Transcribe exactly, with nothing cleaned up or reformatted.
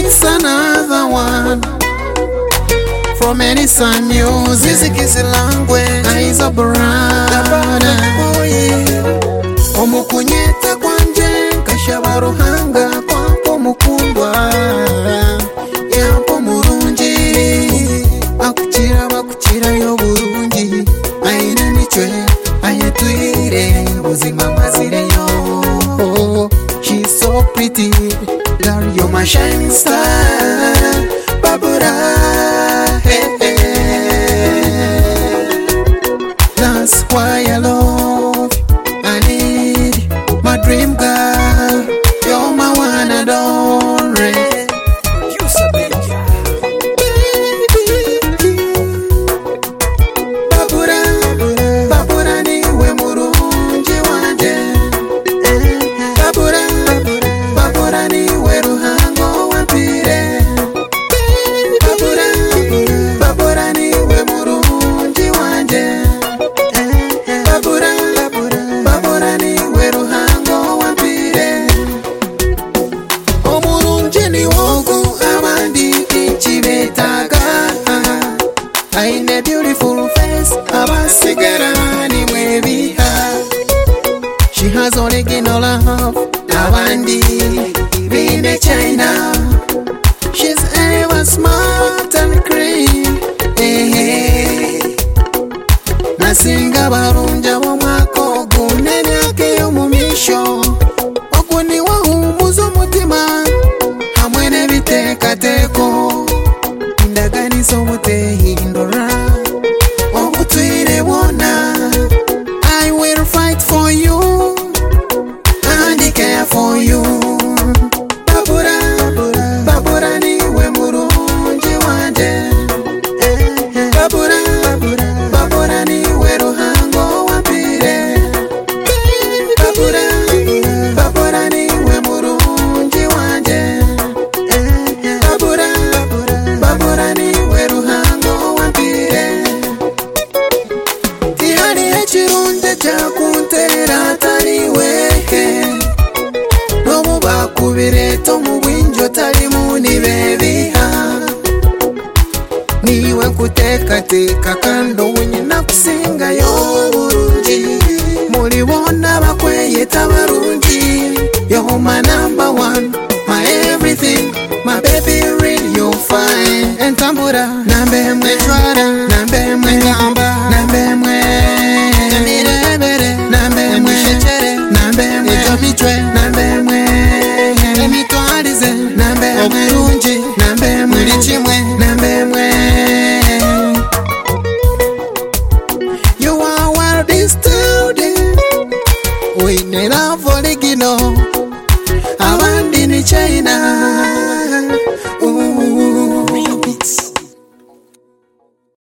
is another one from any sun news. Music is a language, eyes are brown. Omukunyeta kwanje kashaba ruhanga kwako mukundwa yapo murungi akukira bakukira yo burungi aina nicwe ayetwire ubuzima mazire yo. She's so pretty, girl, you're my shining star, Babura. Hey, hey. That's why I love, I need my dream girl. You're my one and only. You sabia, Babura, Babura niwe murungi wanje. Babura, Babura niwe ruhango wampire. Babura, Babura niwe murungi wanje. Babura, Babura niwe ruhango wampire. Omurungi ni wogu abandi ichibetaga. Aine beautiful face abasigara nimwe biha. She has original love abandi bine China. She's ever smart and clean. Hey, hey. Nasinga barunja bomwako gunene ake yomumisho okuni wahumuza umutima hamwe n'ebitekateko indaganizo mutehindura obutwire bwona. I will fight for you and care for you. Babura, Babura niwe murungi wanje. Babura, Babura niwe ruhango wampire. Babura, Babura niwe murungi wanje. Babura, Babura niwe ruhango wampire. Tihari ekirunde kyakunterera atariwe nomu bakubireto mu bwinjo talimu nibebiha. Niwe kutekateka kando wenye nakusinga yo burungi mulibona bakweyeta barungi. You're my number one, my everything, my baby really you're fine. Entambura nambe mwe jwara nambe mwe gamba nambe mwe emirebere nambe mwe shechere nambe mwe jomitwe nambe mwe emitwarize nambe oburungi nambe mwe lichimwe nambe mwe. You are world student we need a original abandi ni China.